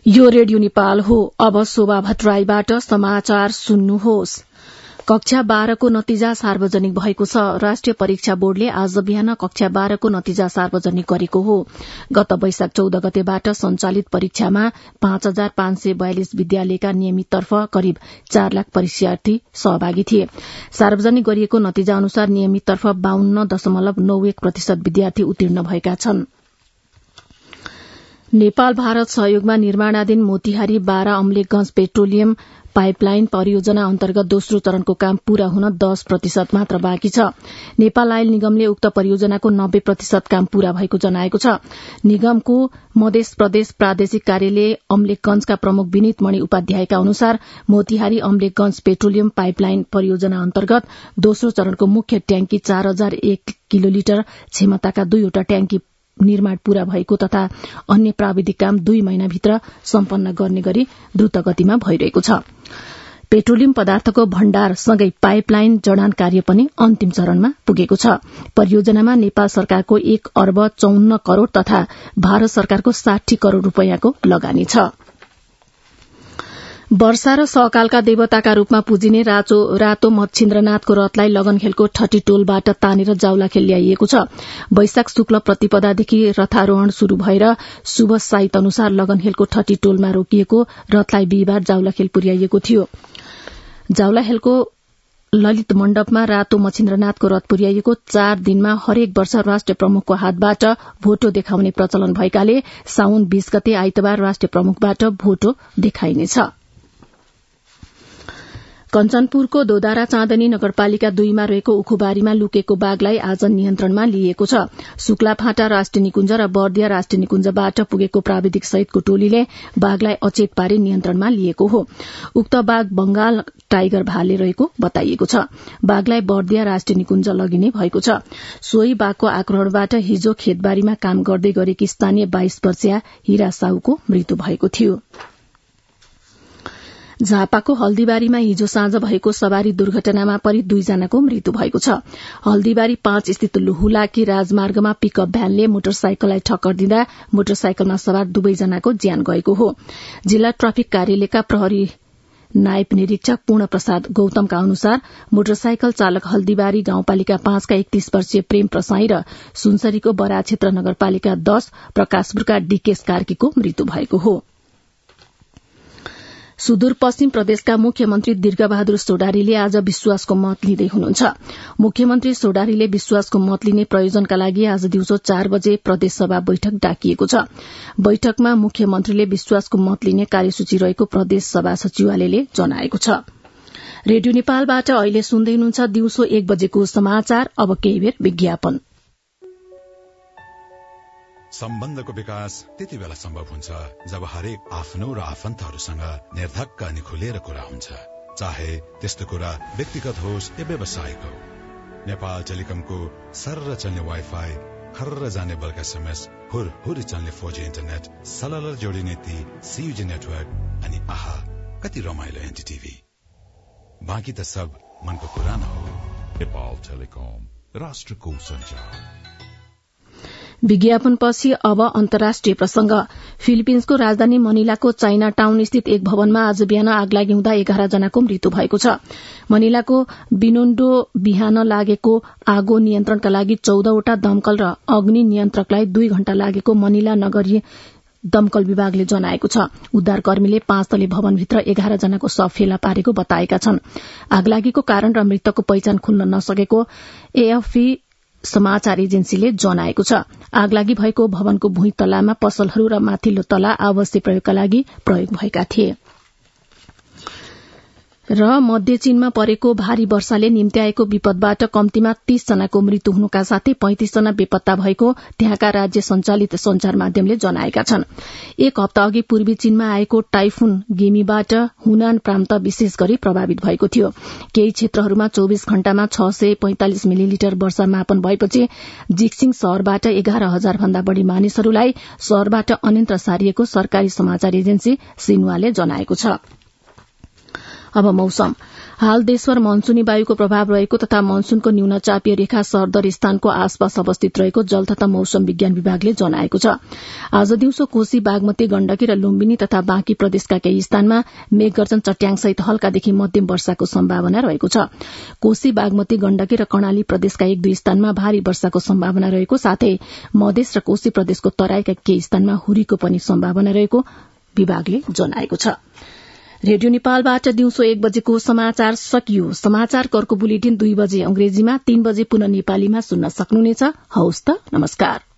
यो रेडियो नेपाल हो। अब शोभा भट्टराईबाट समाचार सुन्नुहोस्। कक्षा 12 को नतिजा सार्वजनिक भएको छ। राष्ट्रिय परीक्षा बोर्डले आज बिहान कक्षा 12 को नतिजा सार्वजनिक गरेको हो। गत वैशाख 14 गतेबाट सञ्चालित परीक्षामा 5542 विद्यालयका नियमिततर्फ करिब 4 लाख परीक्षार्थी सहभागी थिए। सार्वजनिक गरिएको नतिजा अनुसार नियमिततर्फ 52.91% विद्यार्थी उत्तीर्ण भएका छन्। नेपाल भारत सहयोगमा निर्माणाधीन मोतिहारी 12 अम्लेखगंज पेट्रोलियम पाइपलाइन परियोजना अन्तर्गत दोस्रो चरणको काम पूरा हुन 10% मात्र बाँकी छ। नेपाल आयल निगमले उक्त परियोजनाको 90% काम पूरा भएको जनाएको छ। निगमको मध्य प्रदेश प्रादेशिक कार्यालय अम्लेखगंजका प्रमुख विनीत मणि उपाध्यायका अनुसार मोतिहारी अम्लेखगंज पेट्रोलियम पाइपलाइन परियोजना अन्तर्गत दोस्रो चरणको मुख्य ट्याङ्की 4001 किलोलिटर क्षमताका 2वटा ट्याङ्की निर्माण पूरा भएको तथा अन्य प्राविधिक काम 2 महिनाभित्र सम्पन्न गर्ने गरी द्रुत गतिमा भइरहेको छ। पेट्रोलियम पदार्थको भण्डार सँगै पाइपलाइन जडान कार्य पनि अन्तिम चरणमा पुगेको छ। परियोजनामा नेपाल सरकारको 1 अर्ब 54 करोड़ तथा भारत सरकारको 60 करोड़ रूपियाँको लगानी छ। वर्षा र सहकालका देवताका रूपमा पूजिने रातो मच्छिन्द्रनाथको रथलाई लगनखेलको ठटी टोलबाट तानेर जाउलाखेल ल्याइएको छ। वैशाख शुक्ल प्रतिपदादेखि रथारोहण शुरू भएर शुभ साइत अनुसार लगनखेलको ठटी टोलमा रोकिएको रथलाई बिहिबार जाउलाखेल पुर्याइएको थियो। जाउलाखेलको ललित मण्डपमा रातो मच्छिन्द्रनाथको रथ पुर्याइएको 4 दिनमा हरेक वर्ष राष्ट्र प्रमुखको हातबाट भोटो देखाउने प्रचलन भएकाले साउन 20 गते आइतबार राष्ट्र प्रमुखबाट भोटो देखाइनेछ। कञ्चनपुरको दोदारा चाँदनी नगरपालिका 2 मा रहेको उखुबारीमा लुकेको बाघलाई आज नियन्त्रणमा लिएको छ। शुक्लाफाँटा राष्ट्रिय निकुञ्ज र बर्दिया राष्ट्रिय निकुञ्जबाट पुगेको प्राविधिक सहितको टोलीले बाघलाई अचेत पारी नियन्त्रणमा लिएको हो। उक्त बाघ बंगाल टाइगर भाले रहेको बताइएको छ। बाघलाई बर्दिया राष्ट्रिय निकुञ्ज लगिने भएको छ। सोही बाघको आक्रमणबाट हिजो खेतबारीमा काम गर्दै गरेकी स्थानीय 22 वर्षीय हिरा साहुको मृत्यु भएको थियो। झापाको हल्दीबारीमा हिजो साँझ भएको सवारी दुर्घटनामा परि 2 जनाको मृत्यु भएको छ। हल्दीबारी 5 स्थित हुलाकी राजमार्गमा पिकअप भ्यानले मोटरसाइकललाई ठक्कर दिँदा मोटरसाइकलमा सवार 2 जनाको ज्यान गएको हो। जिल्ला ट्राफिक कार्यालयका प्रहरी नायब निरीक्षक पूर्ण प्रसाद गौतमका अनुसार मोटरसाइकल चालक हल्दीबारी गाउँपालिका 5 का 31 वर्षीय प्रेम प्रसाई र सुनसरीको बरा क्षेत्र नगरपालिका 10 प्रकाशपुरका डीकेश कार्कीको मृत्यु भएको हो। सुदूरपश्चिम प्रदेशका मुख्यमन्त्री दीर्घबहादुर सोडारीले आज विश्वासको मत लिँदै हुनुहुन्छ। मुख्यमन्त्री सोडारीले विश्वासको मत लिने प्रयोजनका लागि आज दिउँसो 4 बजे प्रदेशसभा बैठक डाकिएको छ। बैठकमा मुख्यमन्त्रीले विश्वासको मत लिने कार्यसूची रहेको प्रदेशसभा सचिवालयले जनाएको छ। रेडियो नेपालबाट अहिले सुन्दै हुनुहुन्छ दिउँसो 1 बजेको समाचार। अब केही बेर विज्ञापन। सम्बन्धको विकास त्यति बेला सम्भव हुन्छ जब हरेक आफ्नो र आफन्तहरूसँग निर्धक्क अनि खुलेर कुरा हुन्छ, चाहे त्यस्तो कुरा व्यक्तिगत होस् या व्यावसायिक हो। नेपाल टेलिकमको सर्र चल्ने वाइफाई, खर्र जाने बल्क एसएमएस, हुर चल्ने 4G इन्टरनेट, सलल जोडिने ती CUG नेटवर्क अनि आहा कति रमाइलो एनटीटीभी। बाँकी त सब मनको कुरा न हो। नेपाल टेलिकम, राष्ट्रको सञ्चार। विज्ञापनपछि अब अन्तर्राष्ट्रिय प्रसंग। फिलिपिन्सको राजधानी मनिलाको चाइना टाउन स्थित एक भवनमा आज बिहान आगलागी हुँदा 11 जनाको मृत्यु भएको छ। मनिलाको बिनोन्डो बिहान लागेको आगो नियन्त्रणका लागि 14वटा दमकल र अग्नि नियन्त्रकलाई 2 घण्टा लागेको मनिला नगरीय दमकल विभागले जनाएको छ। उद्धारकर्मीले 5 तले भवनभित्र 11 जनाको शव फेला पारेको बताएका छन्। आगलागीको कारण र मृतकको पहिचान खुल्न नसकेको AFP समाचार एजेन्सीले जनाएको छ। आगलागी भएको भवनको भुइँ तलामा पसलहरू र माथिल्लो तला आवासीय प्रयोगका लागि प्रयोग भएका थिए। र मध्य चीनमा परेको भारी वर्षाले निम्त्याएको विपदबाट कम्तीमा 30 जनाको मृत्यु हुनुका साथै 35 जना बेपत्ता भएको त्यहाँका राज्य संचालित संचार माध्यमले जनाएका छन्। 1 हप्ता अघि पूर्वी चीनमा आएको टाइफुन गेमीबाट हुनान प्रान्त विशेष गरी प्रभावित भएको थियो। केही क्षेत्रहरूमा 24 घण्टामा 645 मिलिलिटर वर्षा मापन भएपछि जिक्सिङ शहरबाट 11,000 भन्दा बढ़ी मानिसहरूलाई शहरबाट अन्यत्र सारिएको सरकारी समाचार एजेन्सी सिन्हुवाले जनाएको छ। अब मौसम। हाल देशभर मनसूनी वायुको प्रभाव रहेको तथा मनसूनको न्यून चापीय रेखा सरदर स्थानको आसपास अवस्थित रहेको जल तथा मौसम विज्ञान विभागले जनाएको छ। आज दिउँसो कोशी, बागमती, गण्डकी र लुम्बिनी तथा बाँकी प्रदेशका केही स्थानमा मेघगर्जन, चट्याङसहित हल्कादेखि मध्यम वर्षाको सम्भावना रहेको छ। कोशी, बागमती, गण्डकी र कर्णाली प्रदेशका 1-2 स्थानमा भारी वर्षाको सम्भावना रहेको साथै मधेस र कोशी प्रदेशको तराईका केही स्थानमा हुरीको पनि सम्भावना रहेको विभागले जनाएको छ। रेडियो नेपालबाट दिउँसो 1 बजेको समाचार सकियो। समाचारको अर्को बुलेटिन 2 बजे अंग्रेजीमा, 3 बजे पुनः नेपालीमा सुन्न सक्नुहुनेछ। हवस् त, नमस्कार।